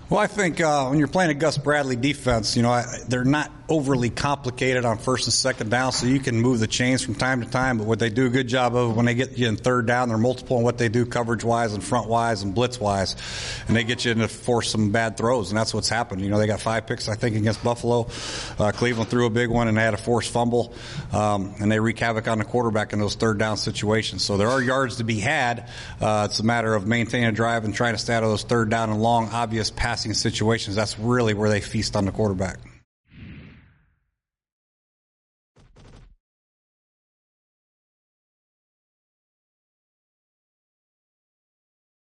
Well, I think when you're playing a Gus Bradley defense, they're not overly complicated on first and second down, so you can move the chains from time to time. But what they do a good job of when they get you in third down, they're multiple in what they do coverage-wise and front-wise and blitz-wise, and they get you to force some bad throws, and that's what's happened. They got 5 picks, I think, against Buffalo. Cleveland threw a big one and they had a forced fumble, and they wreak havoc on the quarterback in those third down situations. So there are yards to be had. It's a matter of maintaining a drive and trying to stay out of those third down and long, obvious passing situations. That's really where they feast on the quarterback.